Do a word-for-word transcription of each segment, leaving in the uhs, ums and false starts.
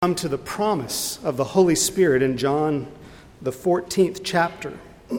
Come to the promise of the Holy Spirit in John, the fourteenth chapter.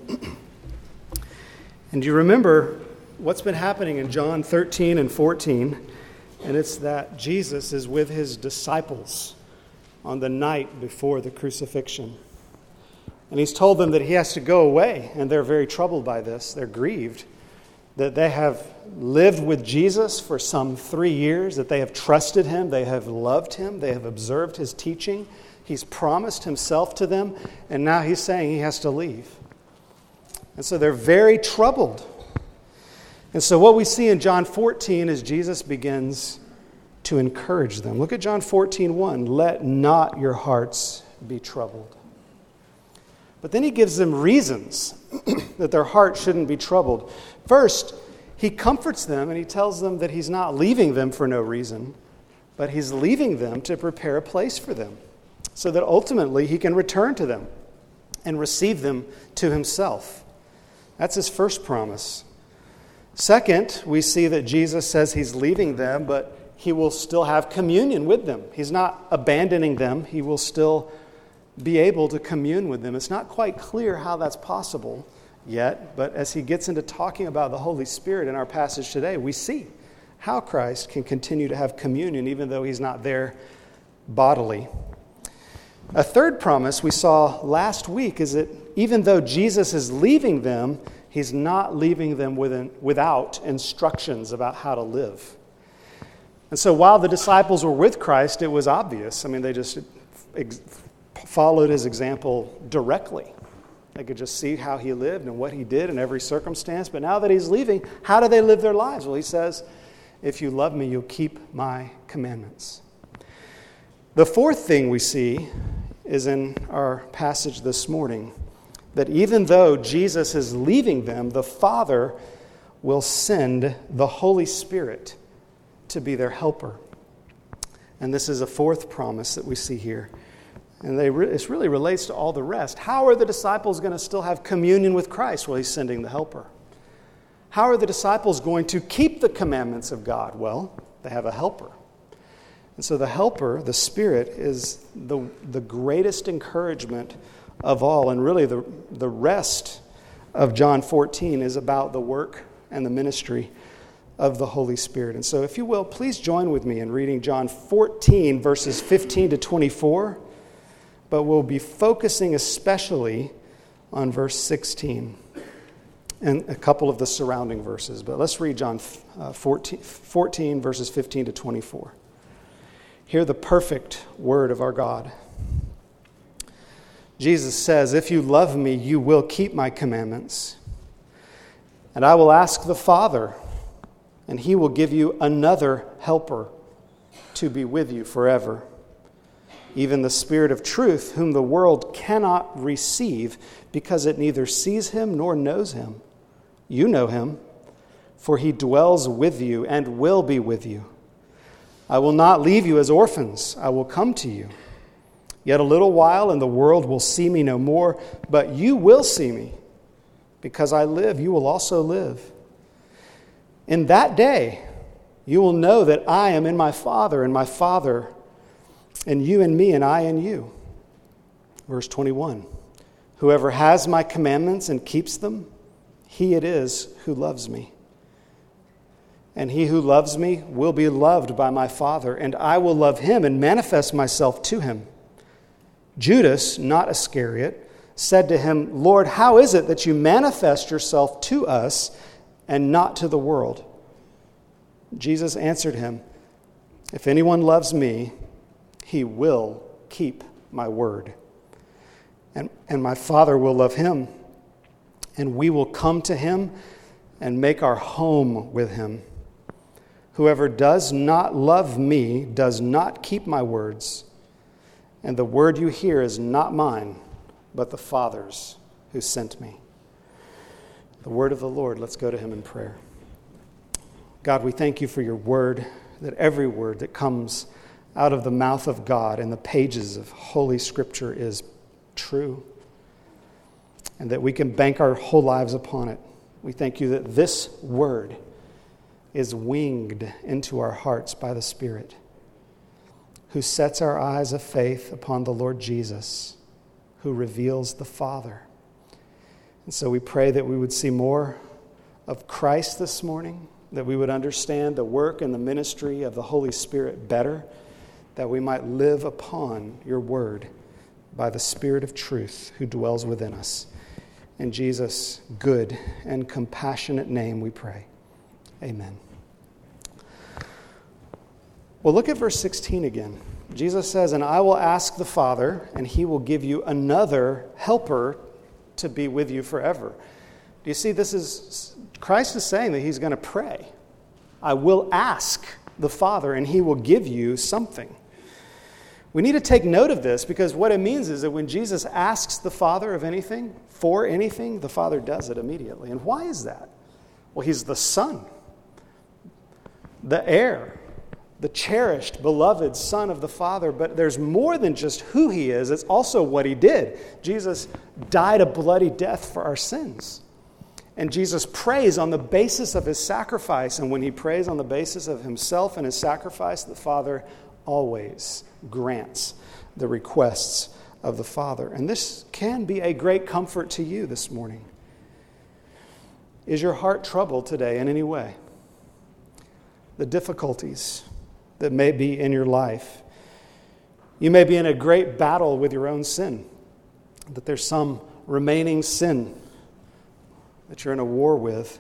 And you remember what's been happening in John thirteen and fourteen, and it's that Jesus is with his disciples on the night before the crucifixion. And he's told them that he has to go away, and they're very troubled by this. They're grieved that they have lived with Jesus for some three years, that they have trusted him, they have loved him, they have observed his teaching. He's promised himself to them, and now he's saying he has to leave. And so they're very troubled. And so what we see in John fourteen is Jesus begins to encourage them. Look at John fourteen one. Let not your hearts be troubled. But then he gives them reasons that their heart shouldn't be troubled. First, he comforts them and he tells them that he's not leaving them for no reason, but he's leaving them to prepare a place for them so that ultimately he can return to them and receive them to himself. That's his first promise. Second, we see that Jesus says he's leaving them, but he will still have communion with them. He's not abandoning them. He will still be able to commune with them. It's not quite clear how that's possible yet, but as he gets into talking about the Holy Spirit in our passage today, we see how Christ can continue to have communion even though he's not there bodily. A third promise we saw last week is that even though Jesus is leaving them, he's not leaving them without instructions about how to live. And so while the disciples were with Christ, it was obvious. I mean, they just followed his example directly. They could just see how he lived and what he did in every circumstance. But now that he's leaving, how do they live their lives? Well, he says, if you love me, you'll keep my commandments. The fourth thing we see is in our passage this morning, that even though Jesus is leaving them, the Father will send the Holy Spirit to be their helper. And this is a fourth promise that we see here. And they re- this really relates to all the rest. How are the disciples going to still have communion with Christ? Well, he's sending the helper. How are the disciples going to keep the commandments of God? Well, they have a helper. And so the helper, the Spirit, is the, the greatest encouragement of all. And really the, the rest of John fourteen is about the work and the ministry of the Holy Spirit. And so if you will, please join with me in reading John fourteen, verses fifteen to twenty-four. But we'll be focusing especially on verse sixteen and a couple of the surrounding verses. But let's read John fourteen, fourteen, verses fifteen to twenty-four. Hear the perfect word of our God. Jesus says, if you love me, you will keep my commandments. And I will ask the Father, and he will give you another helper to be with you forever. Even the Spirit of truth, whom the world cannot receive, because it neither sees him nor knows him. You know him, for he dwells with you and will be with you. I will not leave you as orphans. I will come to you. Yet a little while, and the world will see me no more, but you will see me. Because I live, you will also live. In that day, you will know that I am in my Father, and my Father and you and me, and I and you. Verse twenty-one. Whoever has my commandments and keeps them, he it is who loves me. And he who loves me will be loved by my Father, and I will love him and manifest myself to him. Judas, not Iscariot, said to him, Lord, how is it that you manifest yourself to us and not to the world? Jesus answered him, if anyone loves me, he will keep my word. And, and my Father will love him, and we will come to him and make our home with him. Whoever does not love me does not keep my words, and the word you hear is not mine, but the Father's who sent me. The word of the Lord. Let's go to him in prayer. God, we thank you for your word, that every word that comes out of the mouth of God in the pages of Holy Scripture is true, and that we can bank our whole lives upon it. We thank you that this word is winged into our hearts by the Spirit. who sets our eyes of faith upon the Lord Jesus, who reveals the Father. And so we pray that we would see more of Christ this morning, that we would understand the work and the ministry of the Holy Spirit better, that we might live upon your word by the Spirit of truth who dwells within us. In Jesus' good and compassionate name we pray. Amen. Well, look at verse sixteen again. Jesus says, "And I will ask the Father, and he will give you another helper to be with you forever." Do you see, this is, Christ is saying that he's going to pray. I will ask the Father, and he will give you something. We need to take note of this, because what it means is that when Jesus asks the Father of anything, for anything, the Father does it immediately. And why is that? Well, he's the Son, the heir, the cherished, beloved Son of the Father. But there's more than just who he is. It's also what he did. Jesus died a bloody death for our sins. And Jesus prays on the basis of his sacrifice. And when he prays on the basis of himself and his sacrifice, the Father always grants the requests of the Father. And this can be a great comfort to you this morning. Is your heart troubled today in any way? The difficulties that may be in your life. You may be in a great battle with your own sin, that there's some remaining sin that you're in a war with.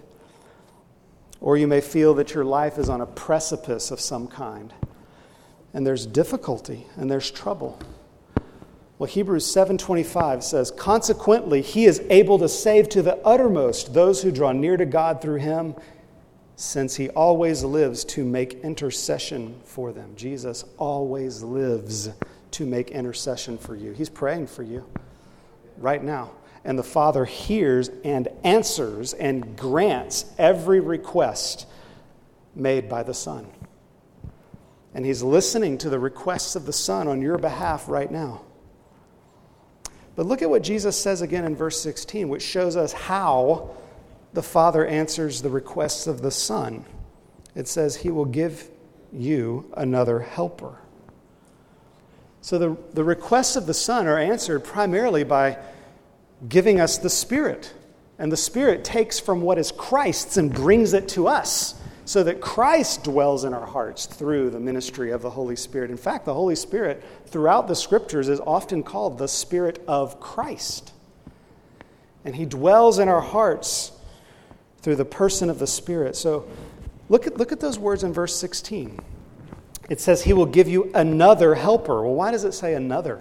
Or you may feel that your life is on a precipice of some kind, and there's difficulty and there's trouble. Well, Hebrews seven twenty-five says, "Consequently, he is able to save to the uttermost those who draw near to God through him, since he always lives to make intercession for them." Jesus always lives to make intercession for you. He's praying for you right now. And the Father hears and answers and grants every request made by the Son. And he's listening to the requests of the Son on your behalf right now. But look at what Jesus says again in verse sixteen, which shows us how the Father answers the requests of the Son. It says, he will give you another helper. So the, the requests of the Son are answered primarily by giving us the Spirit. And the Spirit takes from what is Christ's and brings it to us, so that Christ dwells in our hearts through the ministry of the Holy Spirit. In fact, the Holy Spirit throughout the Scriptures is often called the Spirit of Christ. And he dwells in our hearts through the person of the Spirit. So look at, look at those words in verse sixteen. It says he will give you another helper. Well, why does it say another?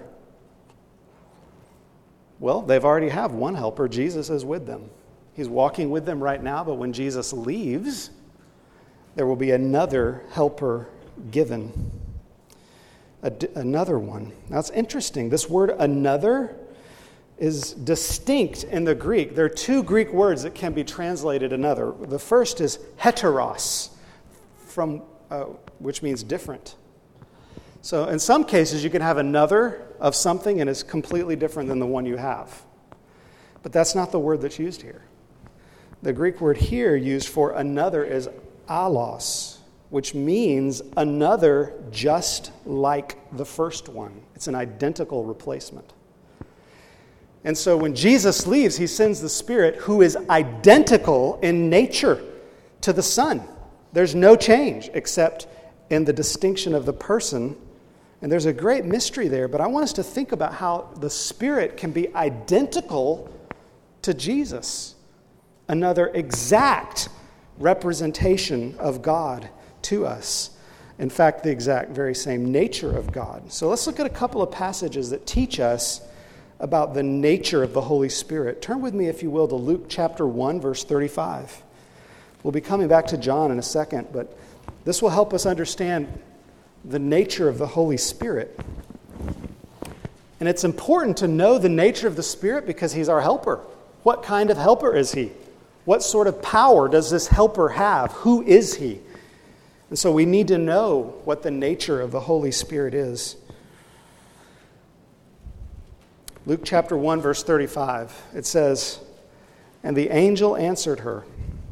Well, they've already have one helper. Jesus is with them. He's walking with them right now, but when Jesus leaves, there will be another helper given. A, another one. Now it's interesting. This word another is distinct in the Greek. There are two Greek words that can be translated another. The first is heteros, from uh, which means different. So in some cases, you can have another of something and it's completely different than the one you have. But that's not the word that's used here. The Greek word here used for another is allos, which means another just like the first one. It's an identical replacement. And so when Jesus leaves, he sends the Spirit who is identical in nature to the Son. There's no change except in the distinction of the person. And there's a great mystery there, but I want us to think about how the Spirit can be identical to Jesus. Another exact representation of God to us. In fact, the exact very same nature of God. So let's look at a couple of passages that teach us about the nature of the Holy Spirit. Turn with me, if you will, to Luke chapter one, verse thirty-five. We'll be coming back to John in a second, but this will help us understand the nature of the Holy Spirit. And it's important to know the nature of the Spirit because he's our helper. What kind of helper is he? What sort of power does this helper have? Who is he? And so we need to know what the nature of the Holy Spirit is. Luke chapter one, verse thirty-five, it says, "And the angel answered her."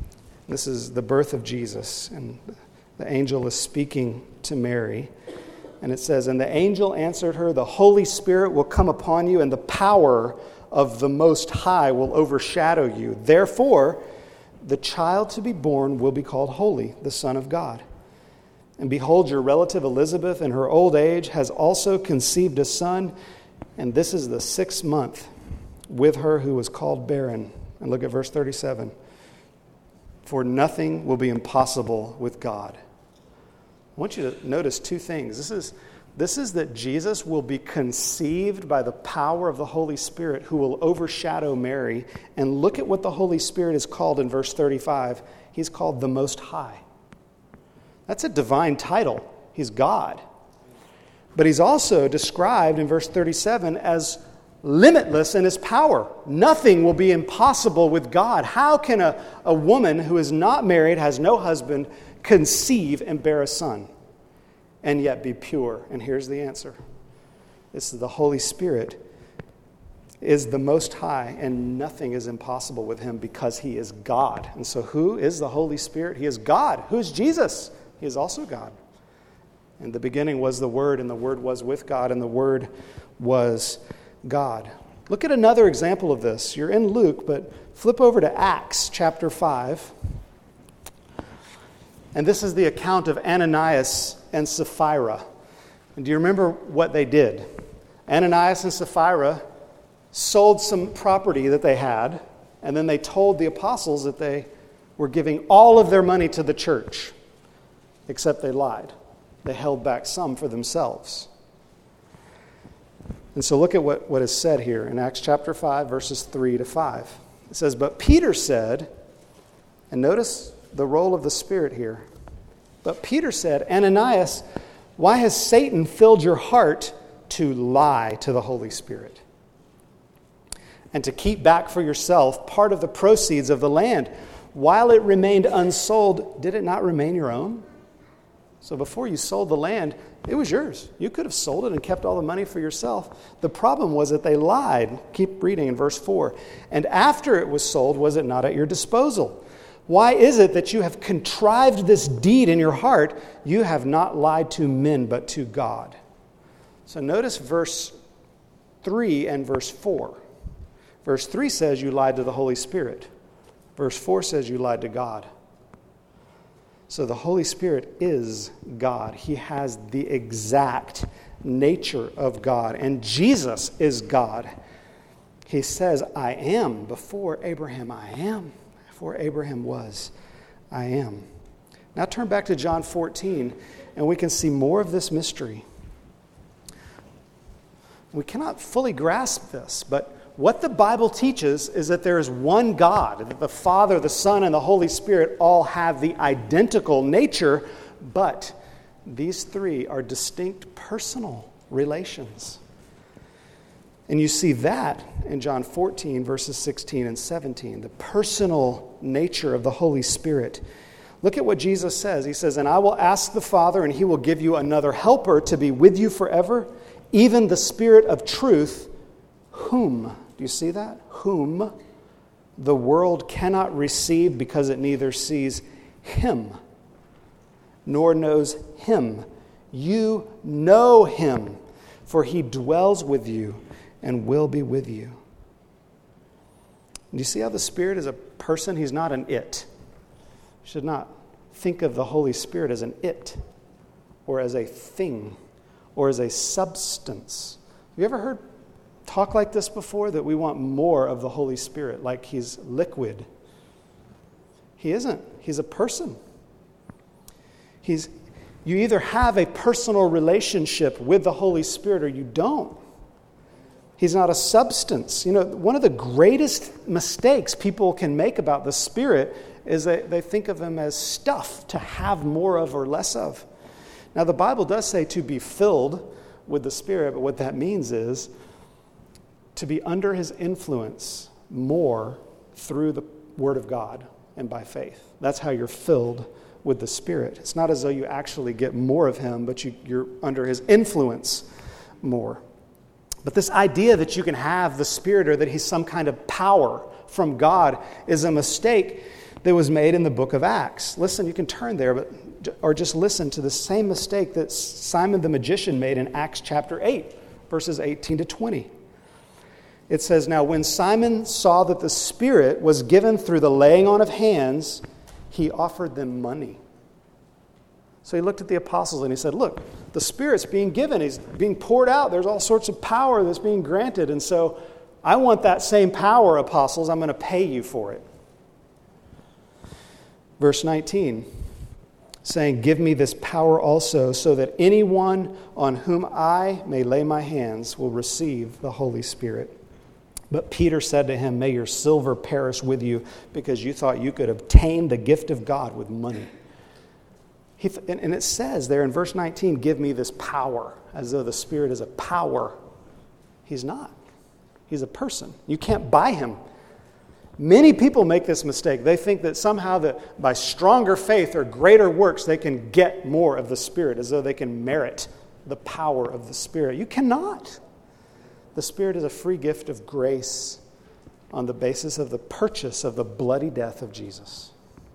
This is the birth of Jesus, and the angel is speaking to Mary. And it says, "And the angel answered her, 'The Holy Spirit will come upon you, and the power of the Most High will overshadow you. Therefore, the child to be born will be called Holy, the Son of God. And behold, your relative Elizabeth in her old age has also conceived a son, and this is the sixth month with her who was called barren.'" And look at verse thirty-seven. "For nothing will be impossible with God." I want you to notice two things. This is, this is that Jesus will be conceived by the power of the Holy Spirit who will overshadow Mary. And look at what the Holy Spirit is called in verse thirty-five. He's called the Most High. That's a divine title. He's God. But he's also described in verse thirty-seven as limitless in his power. Nothing will be impossible with God. How can a, a woman who is not married, has no husband, conceive and bear a son and yet be pure? And here's the answer. This is the Holy Spirit is the Most High, and nothing is impossible with him because he is God. And so who is the Holy Spirit? He is God. Who's Jesus? He is also God. In the beginning was the Word, and the Word was with God, and the Word was God. Look at another example of this. You're in Luke, but flip over to Acts chapter five. And this is the account of Ananias and Sapphira. And do you remember what they did? Ananias and Sapphira sold some property that they had, and then they told the apostles that they were giving all of their money to the church, except they lied. They held back some for themselves. And so look at what, what is said here in Acts chapter five, verses three to five. It says, "But Peter said," and notice the role of the Spirit here. "But Peter said, 'Ananias, why has Satan filled your heart to lie to the Holy Spirit and to keep back for yourself part of the proceeds of the land? While it remained unsold, did it not remain your own?'" So before you sold the land, it was yours. You could have sold it and kept all the money for yourself. The problem was that they lied. Keep reading in verse four. "And after it was sold, was it not at your disposal? Why is it that you have contrived this deed in your heart? You have not lied to men, but to God." So notice verse three and verse four. Verse three says you lied to the Holy Spirit. Verse four says you lied to God. So the Holy Spirit is God. He has the exact nature of God. And Jesus is God. He says, "I am. Before Abraham, I am. Before Abraham was, I am." Now turn back to John fourteen, and we can see more of this mystery. We cannot fully grasp this, but what the Bible teaches is that there is one God, that the Father, the Son, and the Holy Spirit all have the identical nature, but these three are distinct personal relations. And you see that in John fourteen, verses sixteen and seventeen, the personal nature of the Holy Spirit. Look at what Jesus says. He says, "And I will ask the Father, and he will give you another helper to be with you forever, even the Spirit of truth, whom," do you see that? "Whom the world cannot receive because it neither sees him nor knows him. You know him, for he dwells with you and will be with you." Do you see how the Spirit is a person? He's not an it. You should not think of the Holy Spirit as an it or as a thing or as a substance. Have you ever heard talk like this before, that we want more of the Holy Spirit, like he's liquid? He isn't. He's a person. He's, you either have a personal relationship with the Holy Spirit or you don't. He's not a substance. You know, one of the greatest mistakes people can make about the Spirit is that they think of him as stuff to have more of or less of. Now, the Bible does say to be filled with the Spirit, but what that means is to be under his influence more through the Word of God and by faith. That's how you're filled with the Spirit. It's not as though you actually get more of him, but you, you're under his influence more. But this idea that you can have the Spirit or that he's some kind of power from God is a mistake. that was made in the book of Acts. Listen, you can turn there, but or just listen to the same mistake that Simon the magician made in Acts chapter eight, verses eighteen to twenty. It says, "Now when Simon saw that the Spirit was given through the laying on of hands, he offered them money." So he looked at the apostles and he said, look, the Spirit's being given. He's being poured out. There's all sorts of power that's being granted. And so I want that same power, apostles. I'm going to pay you for it. Verse nineteen, saying, "Give me this power also, so that anyone on whom I may lay my hands will receive the Holy Spirit." But Peter said to him, "May your silver perish with you, because you thought you could obtain the gift of God with money." He th- and, and it says there in verse nineteen, "Give me this power," as though the Spirit is a power. He's not. He's a person. You can't buy him. Many people make this mistake. They think that somehow that by stronger faith or greater works they can get more of the Spirit, as though they can merit the power of the Spirit. You cannot. The Spirit is a free gift of grace on the basis of the purchase of the bloody death of Jesus.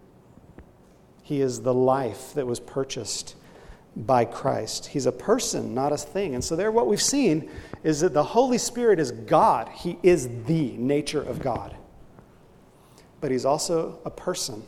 He is the life that was purchased by Christ. He's a person, not a thing. And so there what we've seen is that the Holy Spirit is God. He is the nature of God. But he's also a person,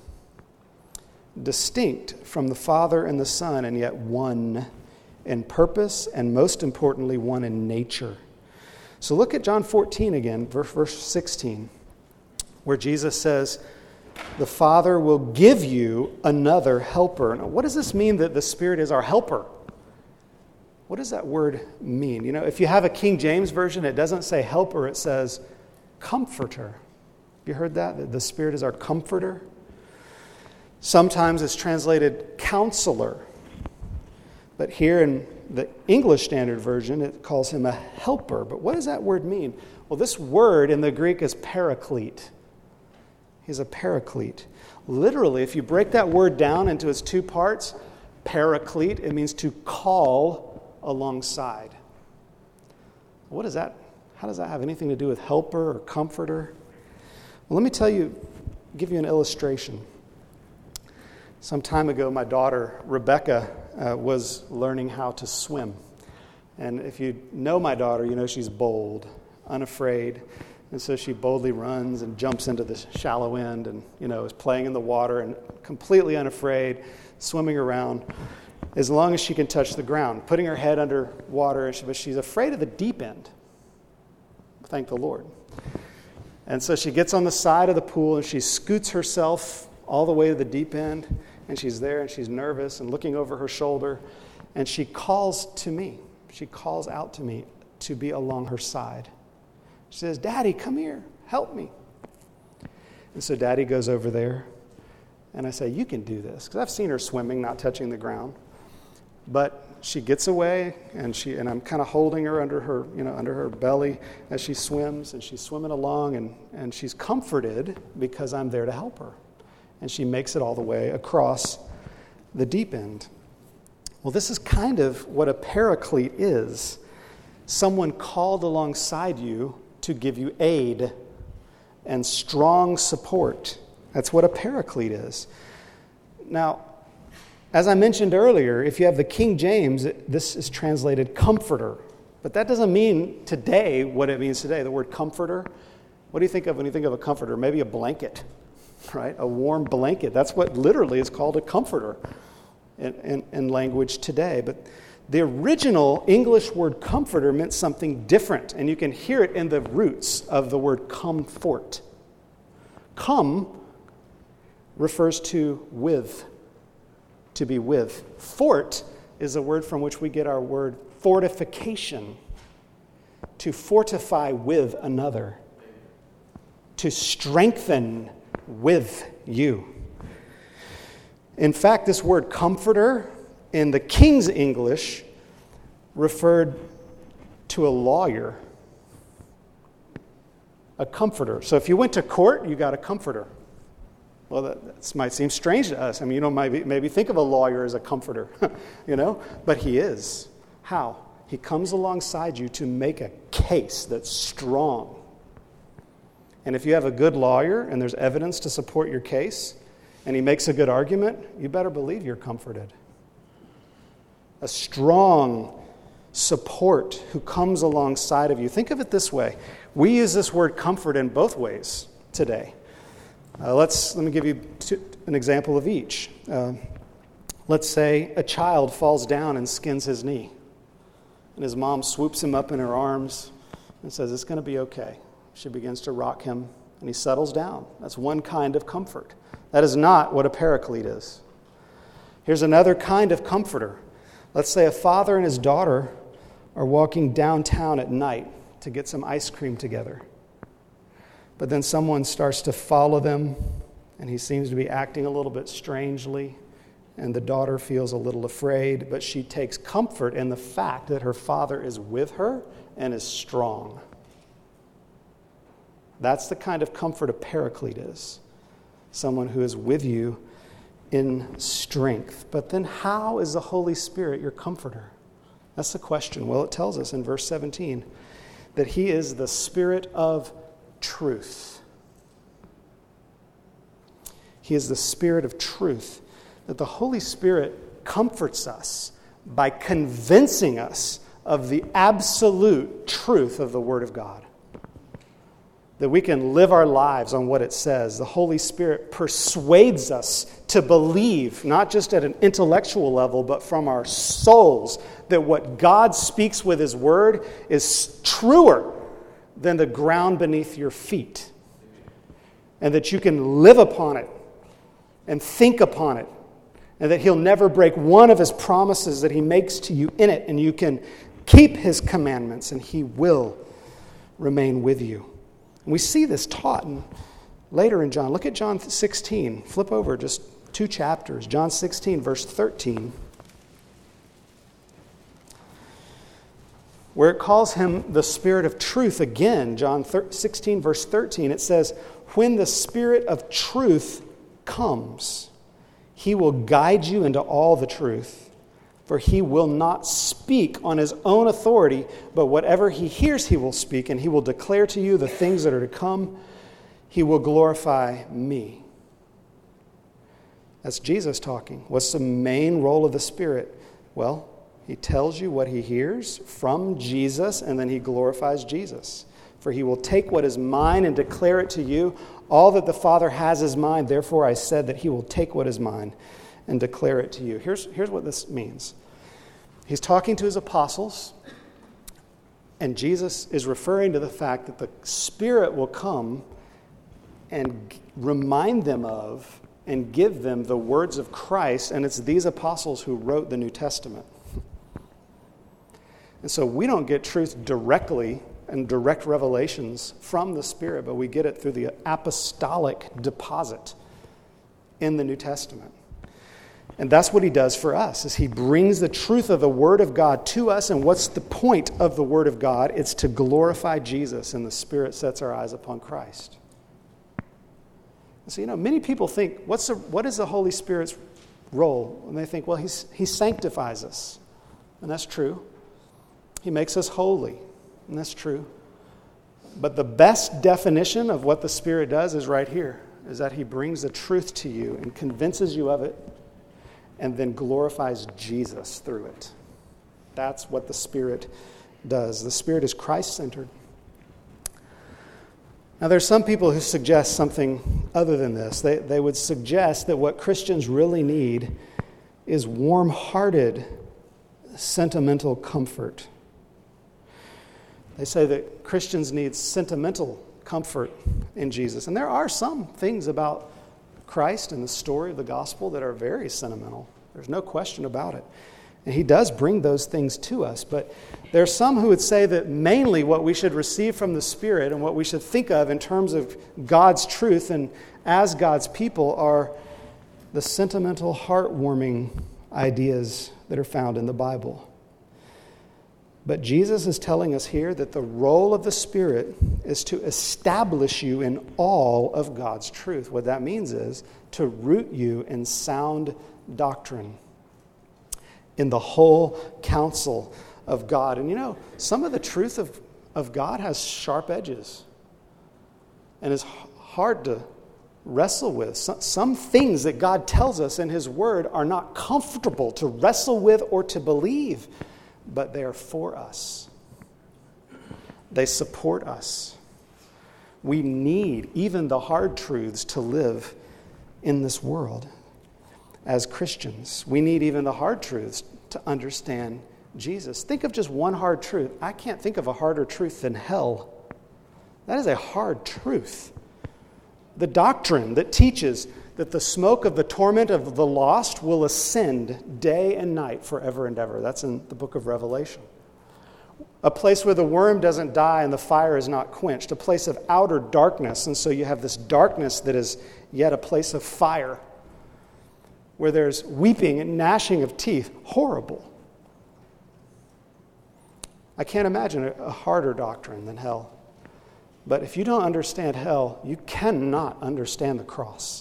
distinct from the Father and the Son, and yet one in purpose, and most importantly, one in nature. So look at John fourteen again, verse, verse sixteen, where Jesus says, "The Father will give you another helper." Now, what does this mean that the Spirit is our helper? What does that word mean? You know, if you have a King James version, it doesn't say helper, it says comforter. You heard that? That the Spirit is our comforter? Sometimes it's translated counselor. But here in the English Standard Version, it calls him a helper. But what does that word mean? Well, this word in the Greek is paraclete. He's a paraclete. Literally, if you break that word down into its two parts, paraclete, it means to call alongside. What does that, how does that have anything to do with helper or comforter? Well, let me tell you, give you an illustration. Some time ago, my daughter, Rebecca, uh, was learning how to swim. And if you know my daughter, you know she's bold, unafraid. And so she boldly runs and jumps into the shallow end and, you know, is playing in the water and completely unafraid, swimming around as long as she can touch the ground, putting her head under water, but she's afraid of the deep end. Thank the Lord. And so she gets on the side of the pool and she scoots herself all the way to the deep end, and she's there and she's nervous and looking over her shoulder, and she calls to me. She calls out to me to be along her side. She says, "Daddy, come here, help me." And so Daddy goes over there, and I say, "You can do this," because I've seen her swimming, not touching the ground. But she gets away, and she and I'm kind of holding her under her, you know, under her belly as she swims, and she's swimming along, and, and she's comforted because I'm there to help her. And she makes it all the way across the deep end. Well, this is kind of what a paraclete is. Someone called alongside you to give you aid and strong support. That's what a paraclete is. Now, as I mentioned earlier, if you have the King James, this is translated comforter. But that doesn't mean today what it means today, the word comforter. What do you think of when you think of a comforter? Maybe a blanket, right? A warm blanket. That's what literally is called a comforter in, in, in language today. But the original English word comforter meant something different, and you can hear it in the roots of the word comfort. Come refers to with, to be with. Fort is a word from which we get our word fortification, to fortify with another, to strengthen with you. In fact, this word comforter in the King's English referred to a lawyer, a comforter. So if you went to court, you got a comforter. Well, that, that might seem strange to us. I mean, you know, maybe, maybe think of a lawyer as a comforter, you know, but he is. How? He comes alongside you to make a case that's strong. And if you have a good lawyer and there's evidence to support your case, and he makes a good argument, you better believe you're comforted. A strong support who comes alongside of you. Think of it this way. We use this word comfort in both ways today. Uh, let's let me give you two, an example of each. Uh, let's say a child falls down and skins his knee, and his mom swoops him up in her arms and says, "It's going to be okay." She begins to rock him, and he settles down. That's one kind of comfort. That is not what a paraclete is. Here's another kind of comforter. Let's say a father and his daughter are walking downtown at night to get some ice cream together. But then someone starts to follow them, and he seems to be acting a little bit strangely, and the daughter feels a little afraid, but she takes comfort in the fact that her father is with her and is strong. That's the kind of comfort a paraclete is. Someone who is with you in strength. But then how is the Holy Spirit your comforter? That's the question. Well, it tells us in verse seventeen that he is the Spirit of truth. He is the Spirit of truth. That the Holy Spirit comforts us by convincing us of the absolute truth of the Word of God. That we can live our lives on what it says. The Holy Spirit persuades us to believe, not just at an intellectual level, but from our souls, that what God speaks with His Word is truer than the ground beneath your feet. And that you can live upon it and think upon it. And that He'll never break one of His promises that He makes to you in it. And you can keep His commandments and He will remain with you. And we see this taught in, later in John. Look at John sixteen. Flip over just two chapters. John sixteen, verse thirteen. Where it calls Him the Spirit of truth again. John sixteen, verse thirteen. It says, when the Spirit of truth comes, He will guide you into all the truth. For He will not speak on His own authority, but whatever He hears He will speak, and He will declare to you the things that are to come. He will glorify Me. That's Jesus talking. What's the main role of the Spirit? Well, He tells you what He hears from Jesus, and then He glorifies Jesus. For He will take what is mine and declare it to you. All that the Father has is mine. Therefore I said that He will take what is mine and declare it to you. Here's, here's what this means. He's talking to His apostles, and Jesus is referring to the fact that the Spirit will come and g- remind them of and give them the words of Christ, and it's these apostles who wrote the New Testament. And so we don't get truth directly and direct revelations from the Spirit, but we get it through the apostolic deposit in the New Testament. And that's what He does for us, is He brings the truth of the Word of God to us. And what's the point of the Word of God? It's to glorify Jesus, and the Spirit sets our eyes upon Christ. So, you know, many people think, what's the, what is the Holy Spirit's role? And they think, well, he's, He sanctifies us. And that's true. He makes us holy. And that's true. But the best definition of what the Spirit does is right here, is that He brings the truth to you and convinces you of it, and then glorifies Jesus through it. That's what the Spirit does. The Spirit is Christ-centered. Now, there's some people who suggest something other than this. They, they would suggest that what Christians really need is warm-hearted, sentimental comfort. They say that Christians need sentimental comfort in Jesus. And there are some things about Christ and the story of the gospel that are very sentimental. There's no question about it. And He does bring those things to us. But there are some who would say that mainly what we should receive from the Spirit and what we should think of in terms of God's truth and as God's people are the sentimental, heartwarming ideas that are found in the Bible. But Jesus is telling us here that the role of the Spirit is to establish you in all of God's truth. What that means is to root you in sound doctrine, in the whole counsel of God. And you know, some of the truth of, of God has sharp edges and is hard to wrestle with. Some, some things that God tells us in his word are not comfortable to wrestle with or to believe, but they are for us. They support us. We need even the hard truths to live in this world. As Christians, we need even the hard truths to understand Jesus. Think of just one hard truth. I can't think of a harder truth than hell. That is a hard truth. The doctrine that teaches that the smoke of the torment of the lost will ascend day and night forever and ever. That's in the book of Revelation. A place where the worm doesn't die and the fire is not quenched. A place of outer darkness. And so you have this darkness that is yet a place of fire, where there's weeping and gnashing of teeth. Horrible. I can't imagine a harder doctrine than hell. But if you don't understand hell, you cannot understand the cross.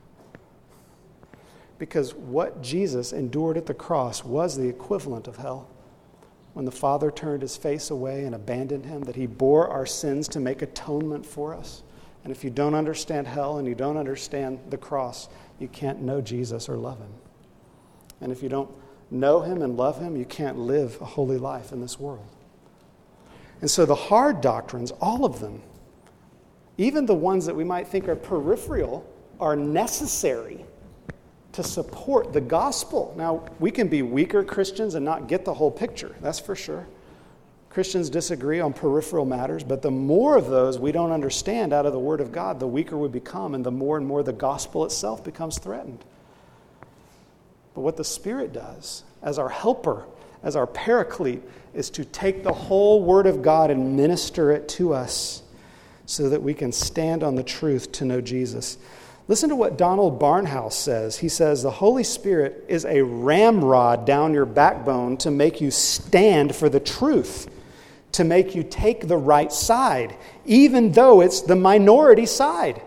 Because what Jesus endured at the cross was the equivalent of hell. When the Father turned his face away and abandoned him, that he bore our sins to make atonement for us. And if you don't understand hell and you don't understand the cross, you can't know Jesus or love him. And if you don't know him and love him, you can't live a holy life in this world. And so the hard doctrines, all of them, even the ones that we might think are peripheral, are necessary to support the gospel. Now, we can be weaker Christians and not get the whole picture, that's for sure. Christians disagree on peripheral matters, but the more of those we don't understand out of the Word of God, the weaker we become, and the more and more the gospel itself becomes threatened. But what the Spirit does, as our helper, as our paraclete, is to take the whole Word of God and minister it to us so that we can stand on the truth to know Jesus. Listen to what Donald Barnhouse says. He says, the Holy Spirit is a ramrod down your backbone to make you stand for the truth, to make you take the right side, even though it's the minority side.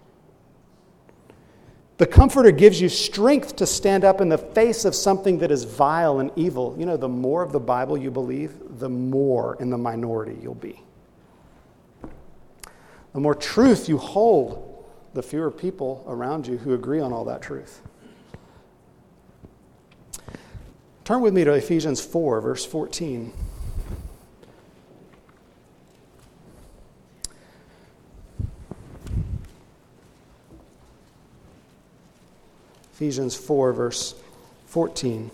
The Comforter gives you strength to stand up in the face of something that is vile and evil. You know, the more of the Bible you believe, the more in the minority you'll be. The more truth you hold, the fewer people around you who agree on all that truth. Turn with me to Ephesians four, verse fourteen. Ephesians four, verse fourteen,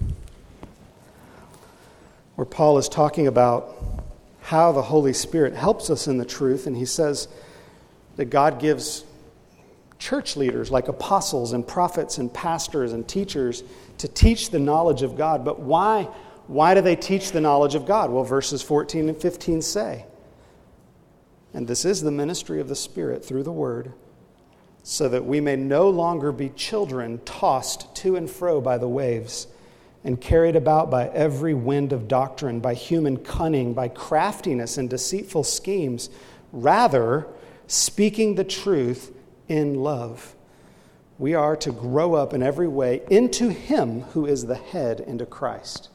where Paul is talking about how the Holy Spirit helps us in the truth, and he says that God gives church leaders like apostles and prophets and pastors and teachers to teach the knowledge of God. But why, why do they teach the knowledge of God? Well, verses fourteen and fifteen say, and this is the ministry of the Spirit through the Word, so that we may no longer be children tossed to and fro by the waves and carried about by every wind of doctrine, by human cunning, by craftiness and deceitful schemes. Rather, speaking the truth in love, we are to grow up in every way into Him who is the head, into Christ.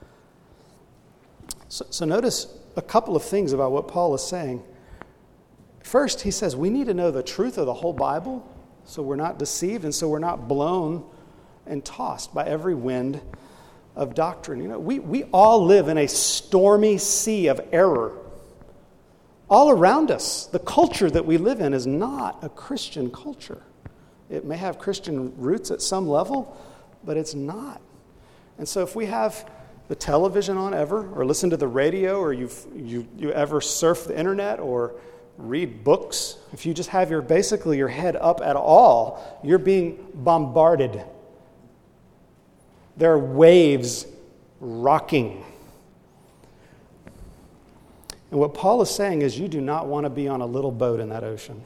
So, so notice a couple of things about what Paul is saying. First, he says we need to know the truth of the whole Bible so we're not deceived and so we're not blown and tossed by every wind of doctrine. You know, we, we all live in a stormy sea of error. All around us, the culture that we live in is not a Christian culture. It may have Christian roots at some level, but it's not. And so if we have the television on ever, or listen to the radio, or you've, you you ever surf the internet, or read books, if you just have your basically your head up at all, you're being bombarded. There are waves rocking. And what Paul is saying is you do not want to be on a little boat in that ocean.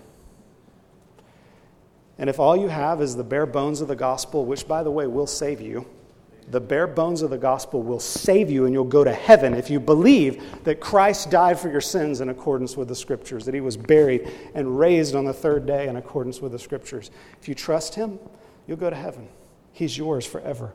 And if all you have is the bare bones of the gospel, which, by the way, will save you, the bare bones of the gospel will save you and you'll go to heaven if you believe that Christ died for your sins in accordance with the Scriptures, that He was buried and raised on the third day in accordance with the Scriptures. If you trust Him, you'll go to heaven. He's yours forever.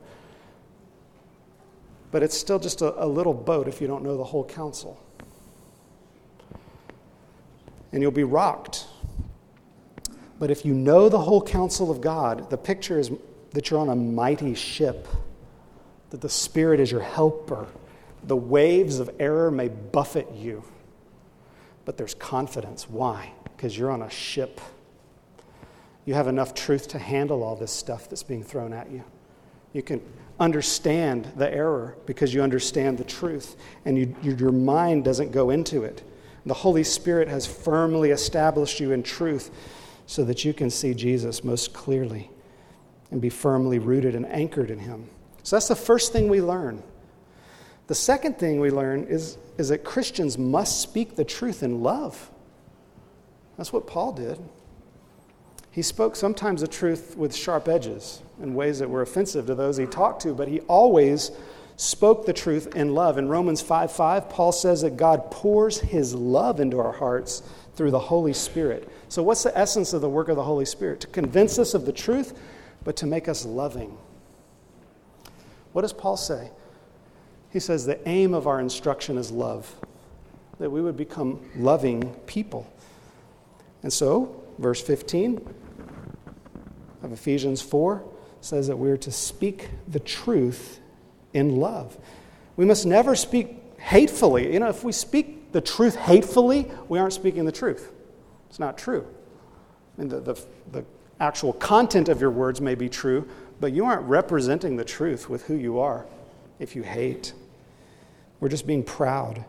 But it's still just a, a little boat if you don't know the whole counsel. And you'll be rocked. But if you know the whole counsel of God, the picture is that you're on a mighty ship, that the Spirit is your helper. The waves of error may buffet you, but there's confidence. Why? Because you're on a ship. You have enough truth to handle all this stuff that's being thrown at you. You can understand the error because you understand the truth, and you, your mind doesn't go into it. The Holy Spirit has firmly established you in truth so that you can see Jesus most clearly and be firmly rooted and anchored in him. So that's the first thing we learn. The second thing we learn is, is that Christians must speak the truth in love. That's what Paul did. He spoke sometimes the truth with sharp edges in ways that were offensive to those he talked to, but he always spoke the truth in love. In Romans five five, Paul says that God pours his love into our hearts through the Holy Spirit. So what's the essence of the work of the Holy Spirit? To convince us of the truth, but to make us loving. What does Paul say? He says the aim of our instruction is love, that we would become loving people. And so, verse fifteen of Ephesians four says that we're to speak the truth in love. We must never speak hatefully. You know, if we speak the truth hatefully, we aren't speaking the truth. It's not true. I mean, the, the, the actual content of your words may be true, but you aren't representing the truth with who you are if you hate. We're just being proud.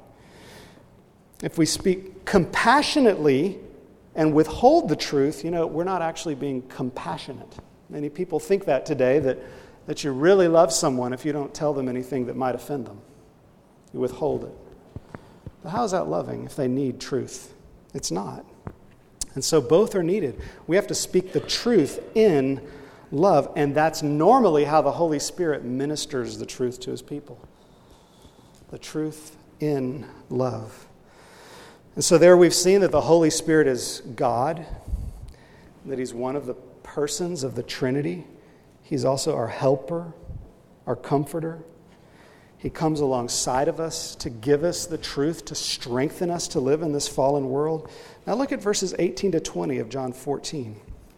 If we speak compassionately and withhold the truth, you know, we're not actually being compassionate. Many people think that today, that, that you really love someone if you don't tell them anything that might offend them. You withhold it. But how is that loving if they need truth? It's not. And so both are needed. We have to speak the truth in love, and that's normally how the Holy Spirit ministers the truth to his people. The truth in love. And so there we've seen that the Holy Spirit is God, that he's one of the persons of the Trinity. He's also our helper, our comforter. He comes alongside of us to give us the truth, to strengthen us to live in this fallen world. Now look at verses eighteen to twenty of John fourteen.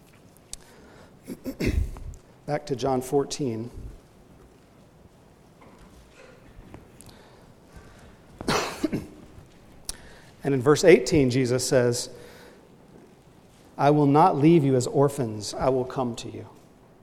Back to John fourteen. And in verse eighteen, Jesus says, I will not leave you as orphans. I will come to you.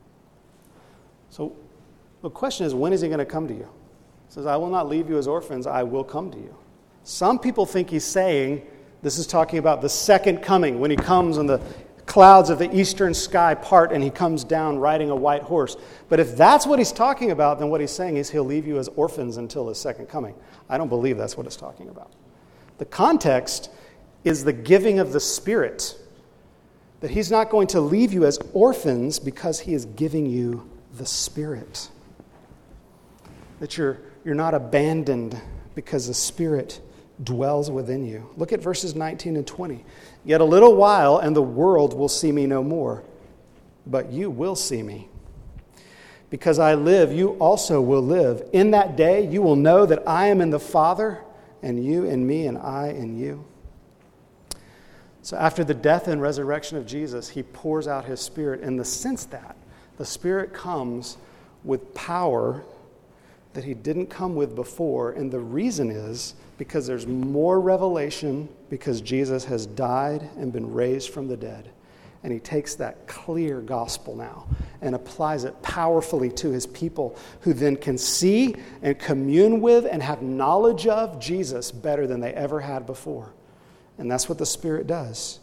So the question is, when is he going to come to you? He says, I will not leave you as orphans. I will come to you. Some people think he's saying, this is talking about the second coming, when he comes and the clouds of the eastern sky part and he comes down riding a white horse. But if that's what he's talking about, then what he's saying is he'll leave you as orphans until his second coming. I don't believe that's what it's talking about. The context is the giving of the Spirit. That he's not going to leave you as orphans because he is giving you the Spirit. That you're, you're not abandoned because the Spirit dwells within you. Look at verses nineteen and twenty. Yet a little while and the world will see me no more, but you will see me. Because I live, you also will live. In that day you will know that I am in the Father, and you in me, and I in you. So after the death and resurrection of Jesus, he pours out his Spirit in the sense that the Spirit comes with power that he didn't come with before. And the reason is because there's more revelation, because Jesus has died and been raised from the dead. And he takes that clear gospel now and applies it powerfully to his people, who then can see and commune with and have knowledge of Jesus better than they ever had before. And that's what the Spirit does.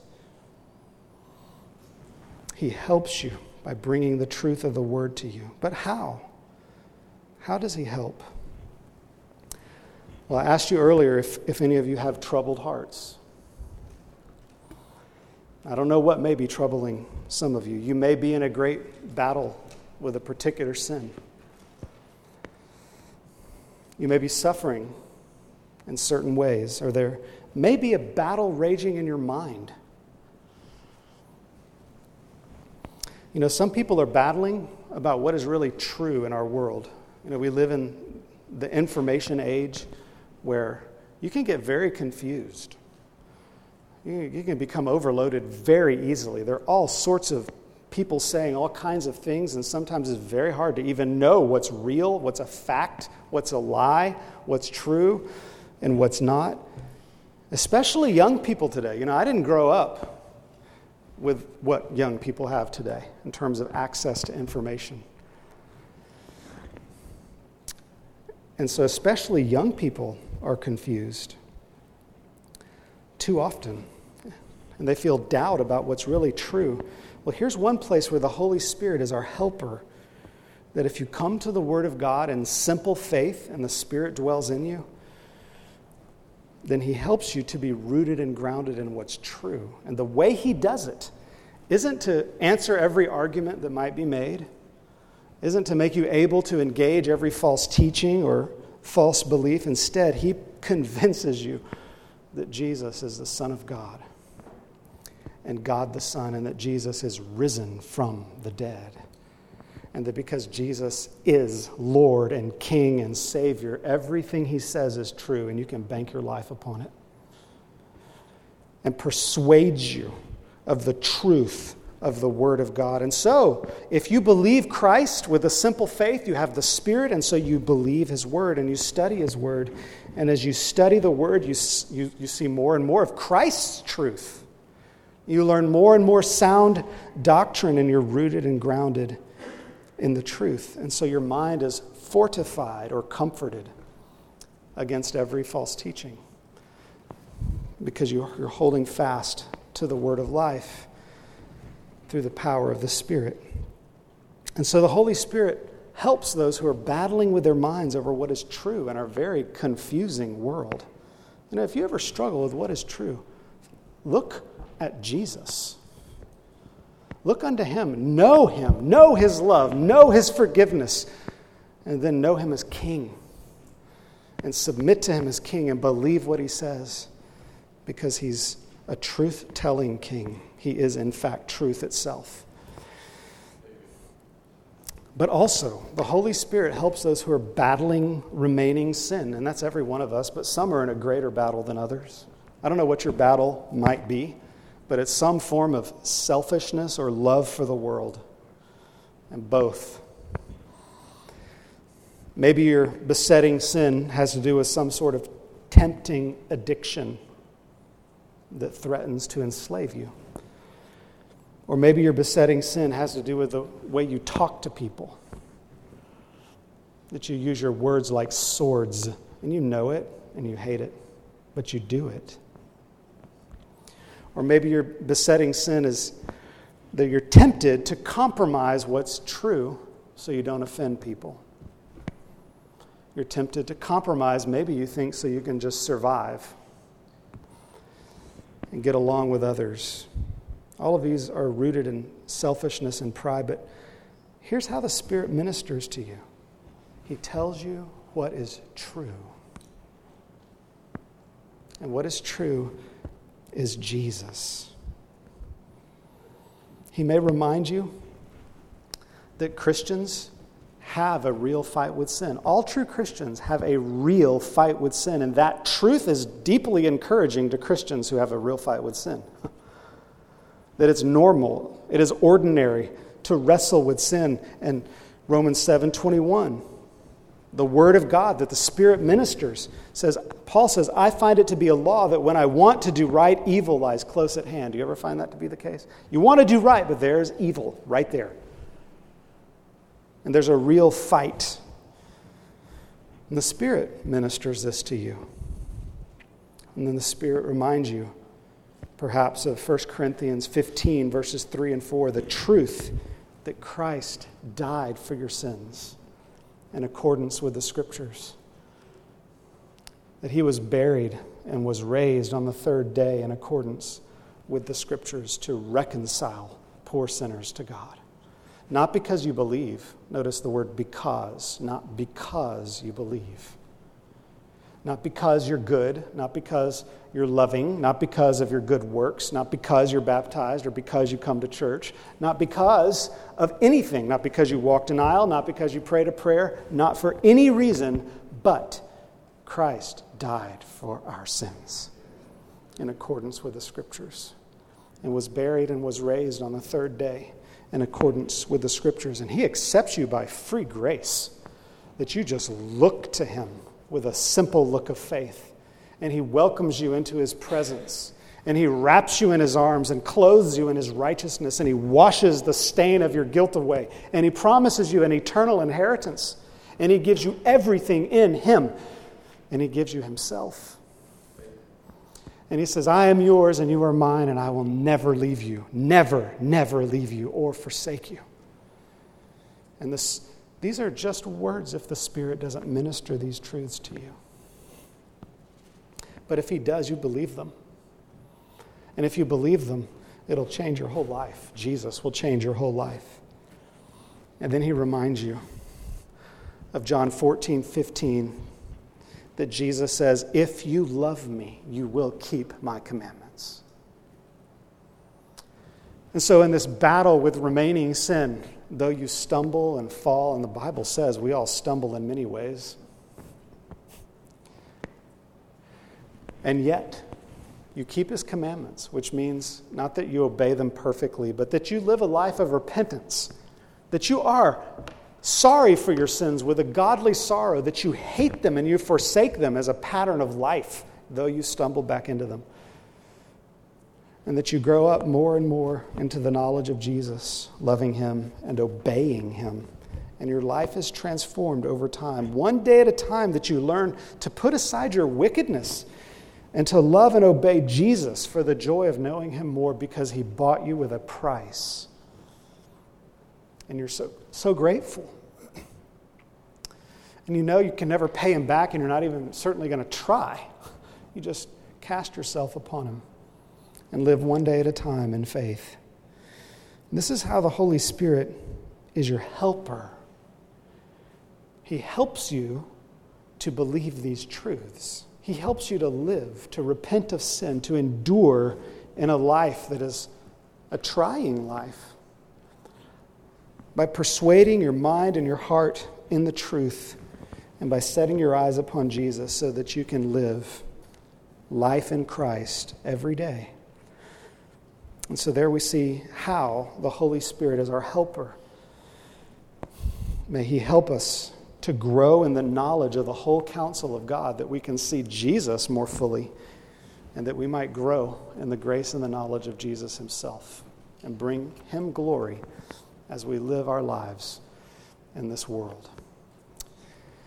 He helps you by bringing the truth of the Word to you. But how? How does he help? Well, I asked you earlier if, if any of you have troubled hearts. I don't know what may be troubling some of you. You may be in a great battle with a particular sin. You may be suffering in certain ways, or there may be a battle raging in your mind. You know, some people are battling about what is really true in our world. You know, we live in the information age where you can get very confused. you, you can become overloaded very easily. There are all sorts of people saying all kinds of things, and sometimes it's very hard to even know what's real, what's a fact, what's a lie, what's true, and what's not. Especially young people today. You know, I didn't grow up with what young people have today in terms of access to information. And so especially young people are confused too often, and they feel doubt about what's really true. Well, here's one place where the Holy Spirit is our helper, that if you come to the Word of God in simple faith and the Spirit dwells in you, then He helps you to be rooted and grounded in what's true. And the way He does it isn't to answer every argument that might be made, isn't to make you able to engage every false teaching or false belief. Instead, He convinces you that Jesus is the Son of God and God the Son, and that Jesus is risen from the dead. And that because Jesus is Lord and King and Savior, everything He says is true, and you can bank your life upon it. And persuades you of the truth of the Word of God. And so, if you believe Christ with a simple faith, you have the Spirit, and so you believe His Word, and you study His Word. And as you study the Word, you, you, you see more and more of Christ's truth. You learn more and more sound doctrine, and you're rooted and grounded in the truth. And so your mind is fortified or comforted against every false teaching because you're holding fast to the Word of life through the power of the Spirit. And so the Holy Spirit helps those who are battling with their minds over what is true in our very confusing world. You know, if you ever struggle with what is true, look at Jesus. Look unto Him, know Him, know His love, know His forgiveness, and then know Him as King. And submit to Him as King and believe what He says, because He's a truth-telling King. He is, in fact, truth itself. But also, the Holy Spirit helps those who are battling remaining sin, and that's every one of us, but some are in a greater battle than others. I don't know what your battle might be, but it's some form of selfishness or love for the world, and both. Maybe your besetting sin has to do with some sort of tempting addiction that threatens to enslave you. Or maybe your besetting sin has to do with the way you talk to people, that you use your words like swords, and you know it and you hate it, but you do it. Or maybe your besetting sin is that you're tempted to compromise what's true so you don't offend people. You're tempted to compromise, maybe you think, so you can just survive and get along with others. All of these are rooted in selfishness and pride, but here's how the Spirit ministers to you. He tells you what is true. And what is true is Jesus. He may remind you that Christians have a real fight with sin. All true Christians have a real fight with sin, and that truth is deeply encouraging to Christians who have a real fight with sin. That it's normal, it is ordinary to wrestle with sin. And Romans seven twenty-one, the Word of God that the Spirit ministers, says, Paul says, I find it to be a law that when I want to do right, evil lies close at hand. Do you ever find that to be the case? You want to do right, but there's evil right there. And there's a real fight. And the Spirit ministers this to you. And then the Spirit reminds you, perhaps, of First Corinthians fifteen, verses three and four, the truth that Christ died for your sins in accordance with the Scriptures. That He was buried and was raised on the third day in accordance with the Scriptures to reconcile poor sinners to God. Not because you believe. Notice the word because. Not because you believe. Not because you're good. Not because you're loving. Not because of your good works. Not because you're baptized or because you come to church. Not because of anything. Not because you walked an aisle. Not because you prayed a prayer. Not for any reason, but Christ died for our sins. in accordance with the Scriptures, and was buried and was raised on the third day in accordance with the Scriptures. And he accepts you by free grace, that you just look to him with a simple look of faith. And he welcomes you into his presence. And he wraps you in his arms and clothes you in his righteousness. And he washes the stain of your guilt away. And he promises you an eternal inheritance. And he gives you everything in him. And he gives you himself. And he says, I am yours and you are mine, and I will never leave you. Never, never leave you or forsake you. And this, these are just words if the Spirit doesn't minister these truths to you. But if he does, you believe them. And if you believe them, it'll change your whole life. Jesus will change your whole life. And then he reminds you of John fourteen fifteen, that Jesus says, if you love me, you will keep my commandments. And so in this battle with remaining sin, though you stumble and fall, and the Bible says we all stumble in many ways, and yet you keep his commandments, which means not that you obey them perfectly, but that you live a life of repentance, that you are sorry for your sins with a godly sorrow, that you hate them and you forsake them as a pattern of life, though you stumble back into them. And that you grow up more and more into the knowledge of Jesus, loving him and obeying him. And your life is transformed over time, one day at a time, that you learn to put aside your wickedness and to love and obey Jesus for the joy of knowing him more, because he bought you with a price. And you're so, so grateful. And you know you can never pay him back, and you're not even certainly going to try. You just cast yourself upon him and live one day at a time in faith. And this is how the Holy Spirit is your helper. He helps you to believe these truths. He helps you to live, to repent of sin, to endure in a life that is a trying life, by persuading your mind and your heart in the truth, and by setting your eyes upon Jesus so that you can live life in Christ every day. And so there we see how the Holy Spirit is our helper. May he help us to grow in the knowledge of the whole counsel of God, that we can see Jesus more fully, and that we might grow in the grace and the knowledge of Jesus himself, and bring him glory as we live our lives in this world.